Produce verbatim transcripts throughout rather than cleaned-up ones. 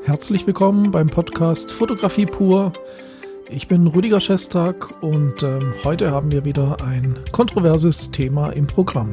Herzlich willkommen beim Podcast Fotografie pur. Ich bin Rüdiger Schestag und ähm, heute haben wir wieder ein kontroverses Thema im Programm.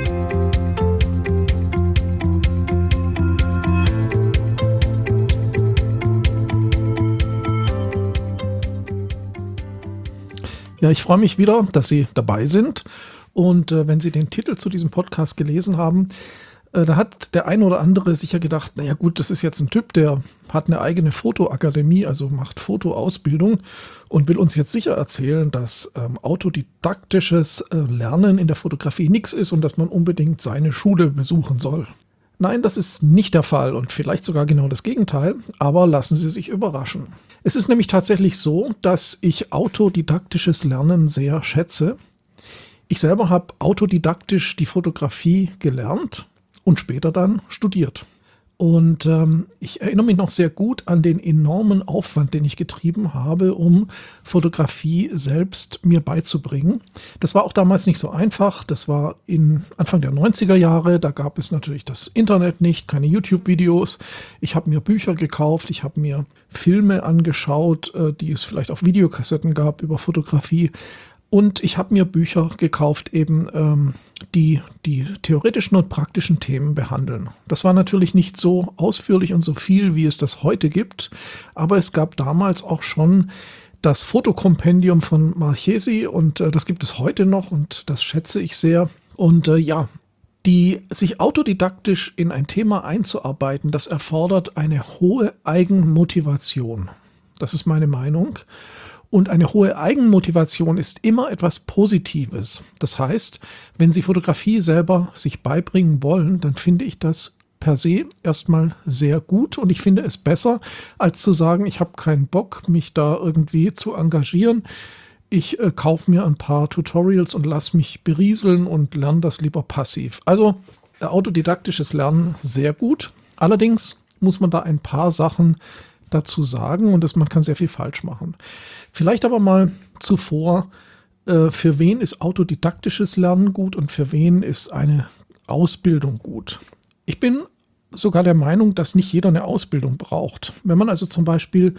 Ja, ich freue mich wieder, dass Sie dabei sind und äh, wenn Sie den Titel zu diesem Podcast gelesen haben, äh, da hat der ein oder andere sicher gedacht, naja gut, das ist jetzt ein Typ, der hat eine eigene Fotoakademie, also macht Fotoausbildung und will uns jetzt sicher erzählen, dass ähm, autodidaktisches äh, Lernen in der Fotografie nichts ist und dass man unbedingt seine Schule besuchen soll. Nein, das ist nicht der Fall und vielleicht sogar genau das Gegenteil, aber lassen Sie sich überraschen. Es ist nämlich tatsächlich so, dass ich autodidaktisches Lernen sehr schätze. Ich selber habe autodidaktisch die Fotografie gelernt und später dann studiert. Und ähm, ich erinnere mich noch sehr gut an den enormen Aufwand, den ich getrieben habe, um Fotografie selbst mir beizubringen. Das war auch damals nicht so einfach. Das war in Anfang der neunziger Jahre. Da gab es natürlich das Internet nicht, keine YouTube-Videos. Ich habe mir Bücher gekauft, ich habe mir Filme angeschaut, äh, die es vielleicht auf Videokassetten gab über Fotografie. Und ich habe mir Bücher gekauft, eben ähm, die die theoretischen und praktischen Themen behandeln. Das war natürlich nicht so ausführlich und so viel, wie es das heute gibt, aber es gab damals auch schon das Fotokompendium von Marchesi und äh, das gibt es heute noch und das schätze ich sehr. Und äh, ja, die sich autodidaktisch in ein Thema einzuarbeiten, das erfordert eine hohe Eigenmotivation. Das ist meine Meinung. Und eine hohe Eigenmotivation ist immer etwas Positives. Das heißt, wenn Sie Fotografie selber sich beibringen wollen, dann finde ich das per se erstmal sehr gut. Und ich finde es besser, als zu sagen, ich habe keinen Bock, mich da irgendwie zu engagieren. Ich äh, kaufe mir ein paar Tutorials und lasse mich berieseln und lerne das lieber passiv. Also äh, autodidaktisches Lernen sehr gut. Allerdings muss man da ein paar Sachen dazu sagen und das, man kann sehr viel falsch machen. Vielleicht aber mal zuvor, äh, für wen ist autodidaktisches Lernen gut und für wen ist eine Ausbildung gut? Ich bin sogar der Meinung, dass nicht jeder eine Ausbildung braucht. Wenn man also zum Beispiel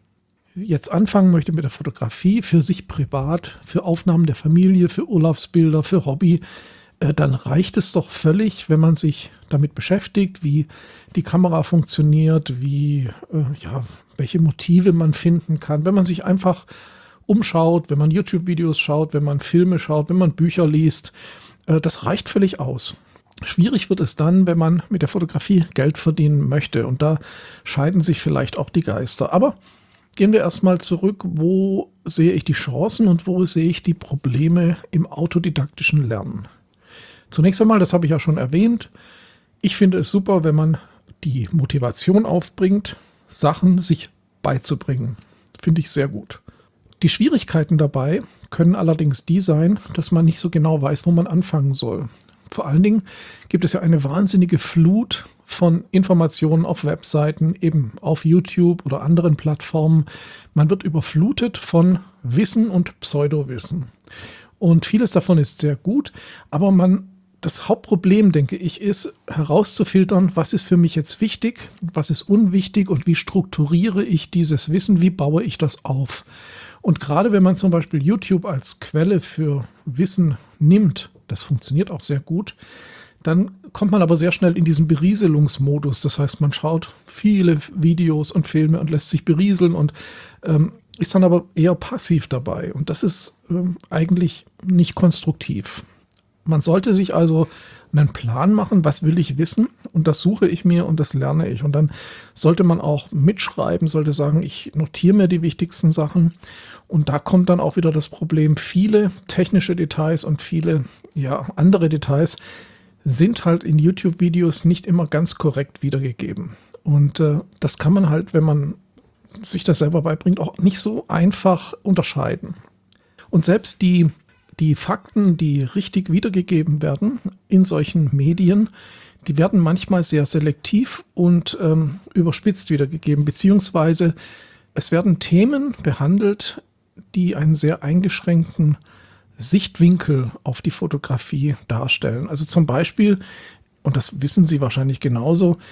jetzt anfangen möchte mit der Fotografie, für sich privat, für Aufnahmen der Familie, für Urlaubsbilder, für Hobby, äh, dann reicht es doch völlig, wenn man sich damit beschäftigt, wie die Kamera funktioniert, wie, äh, ja, welche Motive man finden kann. Wenn man sich einfach umschaut, wenn man YouTube-Videos schaut, wenn man Filme schaut, wenn man Bücher liest, äh, das reicht völlig aus. Schwierig wird es dann, wenn man mit der Fotografie Geld verdienen möchte. Und da scheiden sich vielleicht auch die Geister. Aber gehen wir erstmal zurück, wo sehe ich die Chancen und wo sehe ich die Probleme im autodidaktischen Lernen. Zunächst einmal, das habe ich ja schon erwähnt, ich finde es super, wenn man die Motivation aufbringt, Sachen sich beizubringen. Finde ich sehr gut. Die Schwierigkeiten dabei können allerdings die sein, dass man nicht so genau weiß, wo man anfangen soll. Vor allen Dingen gibt es ja eine wahnsinnige Flut von Informationen auf Webseiten, eben auf YouTube oder anderen Plattformen. Man wird überflutet von Wissen und Pseudowissen. Und vieles davon ist sehr gut, aber man Das Hauptproblem, denke ich, ist herauszufiltern, was ist für mich jetzt wichtig, was ist unwichtig und wie strukturiere ich dieses Wissen, wie baue ich das auf. Und gerade wenn man zum Beispiel YouTube als Quelle für Wissen nimmt, das funktioniert auch sehr gut, dann kommt man aber sehr schnell in diesen Berieselungsmodus. Das heißt, man schaut viele Videos und Filme und lässt sich berieseln und ähm, ist dann aber eher passiv dabei. Und das ist ähm, eigentlich nicht konstruktiv. Man sollte sich also einen Plan machen, was will ich wissen und das suche ich mir und das lerne ich. Und dann sollte man auch mitschreiben, sollte sagen, ich notiere mir die wichtigsten Sachen. Und da kommt dann auch wieder das Problem, viele technische Details und viele ja, andere Details sind halt in YouTube-Videos nicht immer ganz korrekt wiedergegeben. Und äh, das kann man halt, wenn man sich das selber beibringt, auch nicht so einfach unterscheiden. Und selbst die Die Fakten, die richtig wiedergegeben werden in solchen Medien, die werden manchmal sehr selektiv und ähm, überspitzt wiedergegeben, beziehungsweise es werden Themen behandelt, die einen sehr eingeschränkten Sichtwinkel auf die Fotografie darstellen. Also zum Beispiel, und das wissen Sie wahrscheinlich genauso,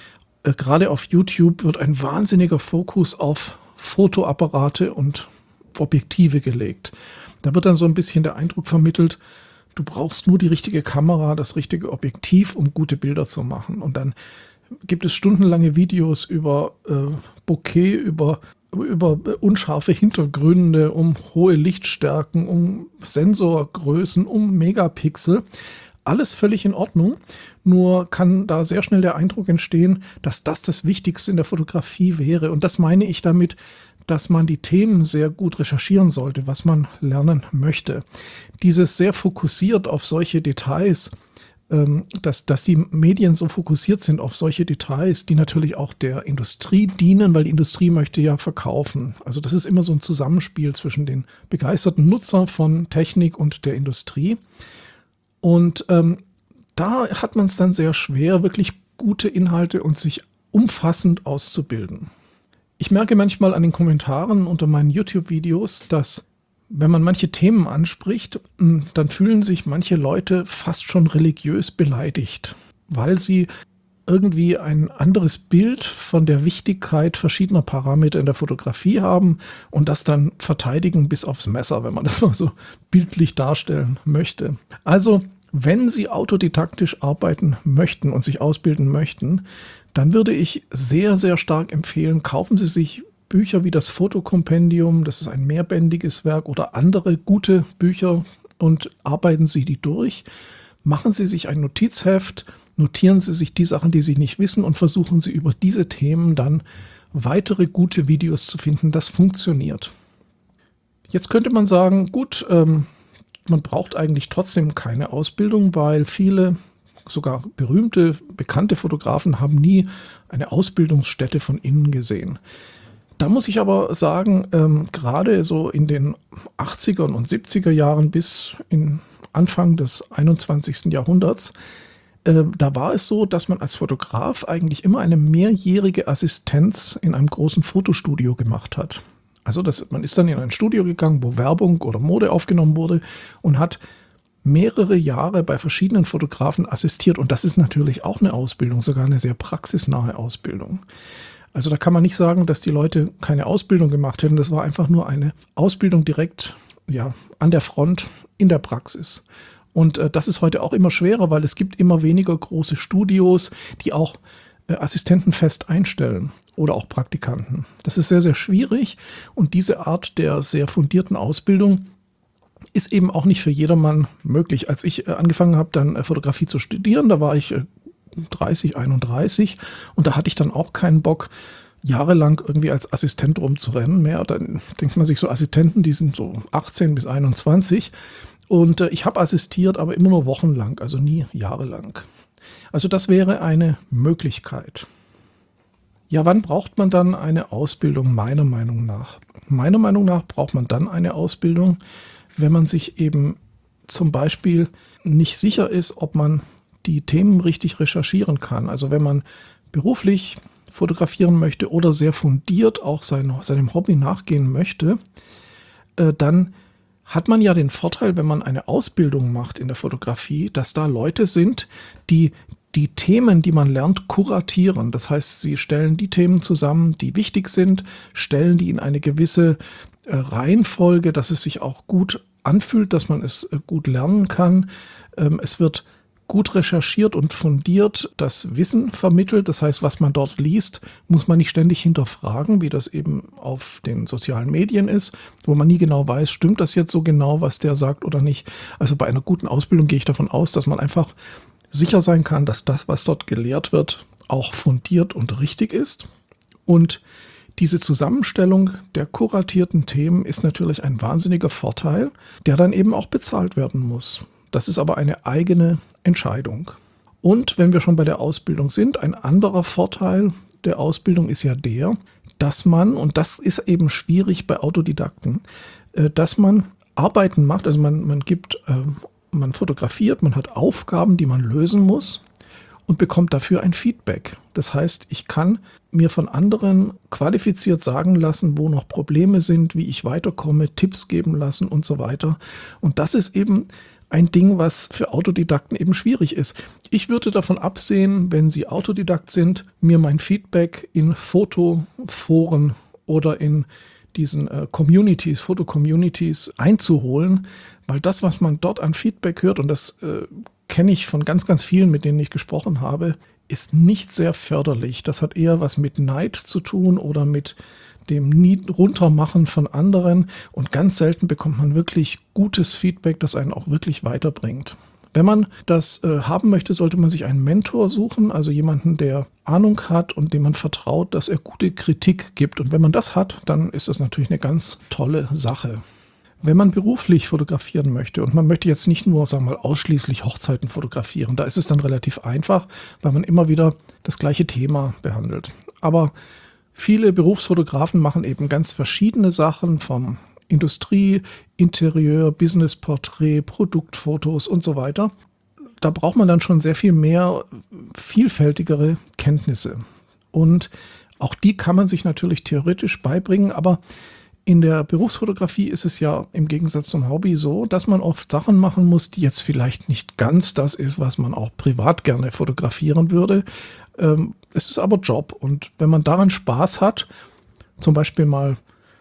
äh, gerade auf YouTube wird ein wahnsinniger Fokus auf Fotoapparate und Objektive gelegt. Da wird dann so ein bisschen der Eindruck vermittelt, du brauchst nur die richtige Kamera, das richtige Objektiv, um gute Bilder zu machen. Und dann gibt es stundenlange Videos über äh, Bokeh, über, über unscharfe Hintergründe, um hohe Lichtstärken, um Sensorgrößen, um Megapixel. Alles völlig in Ordnung, nur kann da sehr schnell der Eindruck entstehen, dass das das Wichtigste in der Fotografie wäre. Und das meine ich damit, dass man die Themen sehr gut recherchieren sollte, was man lernen möchte. Dieses sehr fokussiert auf solche Details, ähm, dass, dass die Medien so fokussiert sind auf solche Details, die natürlich auch der Industrie dienen, weil die Industrie möchte ja verkaufen. Also das ist immer so ein Zusammenspiel zwischen den begeisterten Nutzern von Technik und der Industrie. Und ähm, da hat man es dann sehr schwer, wirklich gute Inhalte und sich umfassend auszubilden. Ich merke manchmal an den Kommentaren unter meinen YouTube-Videos, dass, wenn man manche Themen anspricht, dann fühlen sich manche Leute fast schon religiös beleidigt, weil sie irgendwie ein anderes Bild von der Wichtigkeit verschiedener Parameter in der Fotografie haben und das dann verteidigen bis aufs Messer, wenn man das mal so bildlich darstellen möchte. Also, wenn Sie autodidaktisch arbeiten möchten und sich ausbilden möchten, dann würde ich sehr, sehr stark empfehlen, kaufen Sie sich Bücher wie das Fotokompendium, das ist ein mehrbändiges Werk, oder andere gute Bücher und arbeiten Sie die durch. Machen Sie sich ein Notizheft, notieren Sie sich die Sachen, die Sie nicht wissen, und versuchen Sie über diese Themen dann weitere gute Videos zu finden. Das funktioniert. Jetzt könnte man sagen, gut, ähm, man braucht eigentlich trotzdem keine Ausbildung, weil viele, sogar berühmte, bekannte Fotografen haben nie eine Ausbildungsstätte von innen gesehen. Da muss ich aber sagen, ähm, gerade so in den achtzigern und siebziger Jahren bis in Anfang des einundzwanzigsten Jahrhunderts, äh, da war es so, dass man als Fotograf eigentlich immer eine mehrjährige Assistenz in einem großen Fotostudio gemacht hat. Also das, man ist dann in ein Studio gegangen, wo Werbung oder Mode aufgenommen wurde und hat mehrere Jahre bei verschiedenen Fotografen assistiert. Und das ist natürlich auch eine Ausbildung, sogar eine sehr praxisnahe Ausbildung. Also da kann man nicht sagen, dass die Leute keine Ausbildung gemacht hätten. Das war einfach nur eine Ausbildung direkt, ja, an der Front in der Praxis. Und äh, das ist heute auch immer schwerer, weil es gibt immer weniger große Studios, die auch äh, Assistenten fest einstellen oder auch Praktikanten. Das ist sehr, sehr schwierig, und diese Art der sehr fundierten Ausbildung ist eben auch nicht für jedermann möglich. Als ich äh, angefangen habe, dann äh, Fotografie zu studieren, da war ich äh, dreißig, einunddreißig, und da hatte ich dann auch keinen Bock, jahrelang irgendwie als Assistent rumzurennen mehr. Dann denkt man sich, so Assistenten, die sind so achtzehn bis einundzwanzig, und äh, ich habe assistiert, aber immer nur wochenlang, also nie jahrelang. Also das wäre eine Möglichkeit. Ja, wann braucht man dann eine Ausbildung, meiner Meinung nach? Meiner Meinung nach braucht man dann eine Ausbildung, wenn man sich eben zum Beispiel nicht sicher ist, ob man die Themen richtig recherchieren kann. Also wenn man beruflich fotografieren möchte oder sehr fundiert auch sein, seinem Hobby nachgehen möchte, äh, dann hat man ja den Vorteil, wenn man eine Ausbildung macht in der Fotografie, dass da Leute sind, die die Themen, die man lernt, kuratieren. Das heißt, sie stellen die Themen zusammen, die wichtig sind, stellen die in eine gewisse äh, Reihenfolge, dass es sich auch gut anfühlt, dass man es äh, gut lernen kann. Ähm, es wird gut recherchiert und fundiert das Wissen vermittelt. Das heißt, was man dort liest, muss man nicht ständig hinterfragen, wie das eben auf den sozialen Medien ist, wo man nie genau weiß, stimmt das jetzt so genau, was der sagt oder nicht. Also bei einer guten Ausbildung gehe ich davon aus, dass man einfach sicher sein kann, dass das, was dort gelehrt wird, auch fundiert und richtig ist. Und diese Zusammenstellung der kuratierten Themen ist natürlich ein wahnsinniger Vorteil, der dann eben auch bezahlt werden muss. Das ist aber eine eigene Entscheidung. Und wenn wir schon bei der Ausbildung sind, ein anderer Vorteil der Ausbildung ist ja der, dass man, und das ist eben schwierig bei Autodidakten, dass man Arbeiten macht, also man, man gibt, man fotografiert, man hat Aufgaben, die man lösen muss und bekommt dafür ein Feedback. Das heißt, ich kann mir von anderen qualifiziert sagen lassen, wo noch Probleme sind, wie ich weiterkomme, Tipps geben lassen und so weiter. Und das ist eben ein Ding, was für Autodidakten eben schwierig ist. Ich würde davon absehen, wenn Sie Autodidakt sind, mir mein Feedback in Fotoforen oder in diesen äh, Communities, Foto-Communities einzuholen, weil das, was man dort an Feedback hört, und das äh, kenne ich von ganz, ganz vielen, mit denen ich gesprochen habe, ist nicht sehr förderlich. Das hat eher was mit Neid zu tun oder mit dem Runtermachen von anderen, und ganz selten bekommt man wirklich gutes Feedback, das einen auch wirklich weiterbringt. Wenn man das äh, haben möchte, sollte man sich einen Mentor suchen, also jemanden, der Ahnung hat und dem man vertraut, dass er gute Kritik gibt. Und wenn man das hat, dann ist das natürlich eine ganz tolle Sache. Wenn man beruflich fotografieren möchte und man möchte jetzt nicht nur, sagen wir mal, ausschließlich Hochzeiten fotografieren, da ist es dann relativ einfach, weil man immer wieder das gleiche Thema behandelt. Aber viele Berufsfotografen machen eben ganz verschiedene Sachen, vom Industrie, Interieur, Businessporträt, Produktfotos und so weiter. Da braucht man dann schon sehr viel mehr vielfältigere Kenntnisse. Und auch die kann man sich natürlich theoretisch beibringen, aber in der Berufsfotografie ist es ja im Gegensatz zum Hobby so, dass man oft Sachen machen muss, die jetzt vielleicht nicht ganz das ist, was man auch privat gerne fotografieren würde. Ähm, es ist aber Job, und wenn man daran Spaß hat, zum Beispiel mal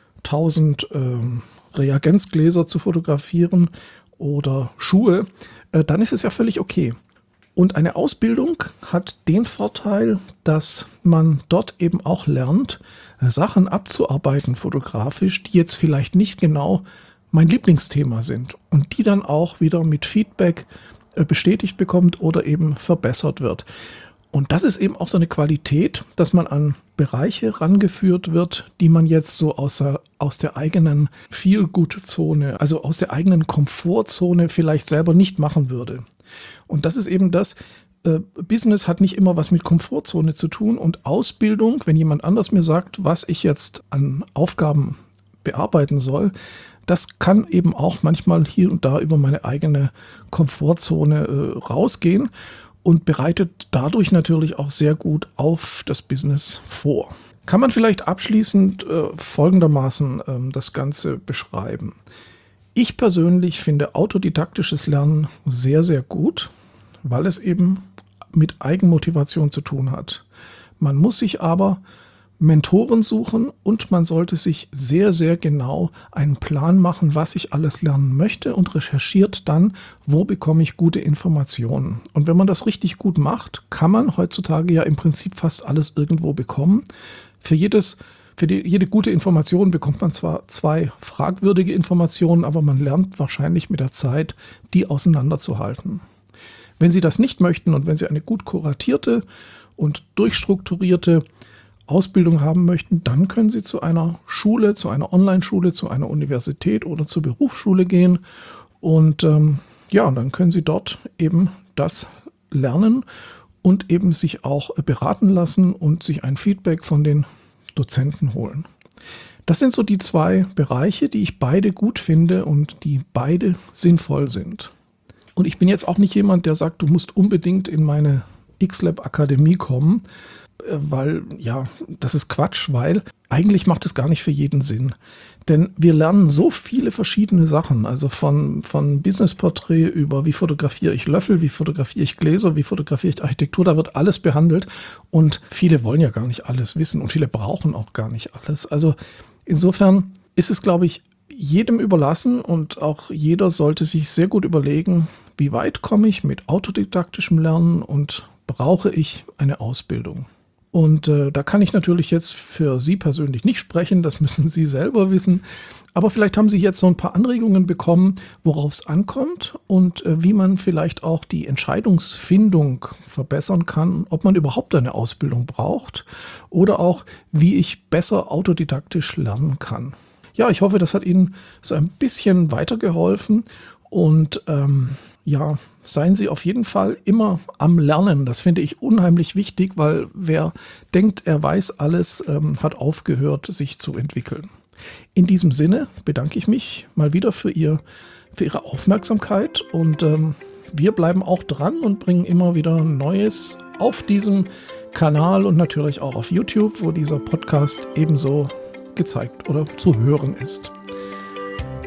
tausend ähm, Reagenzgläser zu fotografieren oder Schuhe, äh, dann ist es ja völlig okay. Und eine Ausbildung hat den Vorteil, dass man dort eben auch lernt, Sachen abzuarbeiten fotografisch, die jetzt vielleicht nicht genau mein Lieblingsthema sind und die dann auch wieder mit Feedback bestätigt bekommt oder eben verbessert wird. Und das ist eben auch so eine Qualität, dass man an Bereiche rangeführt wird, die man jetzt so aus der, aus der eigenen Feel-Good-Zone, also aus der eigenen Komfortzone vielleicht selber nicht machen würde. Und das ist eben das, äh, Business hat nicht immer was mit Komfortzone zu tun, und Ausbildung, wenn jemand anders mir sagt, was ich jetzt an Aufgaben bearbeiten soll, das kann eben auch manchmal hier und da über meine eigene Komfortzone äh, rausgehen und bereitet dadurch natürlich auch sehr gut auf das Business vor. Kann man vielleicht abschließend äh, folgendermaßen äh, das Ganze beschreiben. Ich persönlich finde autodidaktisches Lernen sehr, sehr gut, weil es eben mit Eigenmotivation zu tun hat. Man muss sich aber Mentoren suchen und man sollte sich sehr, sehr genau einen Plan machen, was ich alles lernen möchte, und recherchiert dann, wo bekomme ich gute Informationen. Und wenn man das richtig gut macht, kann man heutzutage ja im Prinzip fast alles irgendwo bekommen. Für jedes Für die, jede gute Information bekommt man zwar zwei fragwürdige Informationen, aber man lernt wahrscheinlich mit der Zeit, die auseinanderzuhalten. Wenn Sie das nicht möchten und wenn Sie eine gut kuratierte und durchstrukturierte Ausbildung haben möchten, dann können Sie zu einer Schule, zu einer Online-Schule, zu einer Universität oder zur Berufsschule gehen, und ähm, ja, und dann können Sie dort eben das lernen und eben sich auch beraten lassen und sich ein Feedback von den Dozenten holen. Das sind so die zwei Bereiche, die ich beide gut finde und die beide sinnvoll sind. Und ich bin jetzt auch nicht jemand, der sagt, du musst unbedingt in meine X-Lab Akademie kommen, weil, ja, das ist Quatsch, weil eigentlich macht es gar nicht für jeden Sinn. Denn wir lernen so viele verschiedene Sachen, also von, von Businessporträt über wie fotografiere ich Löffel, wie fotografiere ich Gläser, wie fotografiere ich Architektur, da wird alles behandelt, und viele wollen ja gar nicht alles wissen und viele brauchen auch gar nicht alles. Also insofern ist es, glaube ich, jedem überlassen, und auch jeder sollte sich sehr gut überlegen, wie weit komme ich mit autodidaktischem Lernen und brauche ich eine Ausbildung. Und äh, da kann ich natürlich jetzt für Sie persönlich nicht sprechen, das müssen Sie selber wissen. Aber vielleicht haben Sie jetzt so ein paar Anregungen bekommen, worauf es ankommt und äh, wie man vielleicht auch die Entscheidungsfindung verbessern kann, ob man überhaupt eine Ausbildung braucht oder auch, wie ich besser autodidaktisch lernen kann. Ja, ich hoffe, das hat Ihnen so ein bisschen weitergeholfen, und ähm, ja, seien Sie auf jeden Fall immer am Lernen. Das finde ich unheimlich wichtig, weil wer denkt, er weiß alles, ähm, hat aufgehört, sich zu entwickeln. In diesem Sinne bedanke ich mich mal wieder für, ihr, für Ihre Aufmerksamkeit, und ähm, wir bleiben auch dran und bringen immer wieder Neues auf diesem Kanal und natürlich auch auf YouTube, wo dieser Podcast ebenso gezeigt oder zu hören ist.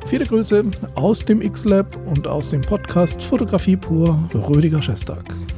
Viele Grüße aus dem X-Lab und aus dem Podcast Fotografie pur, Rüdiger Schestag.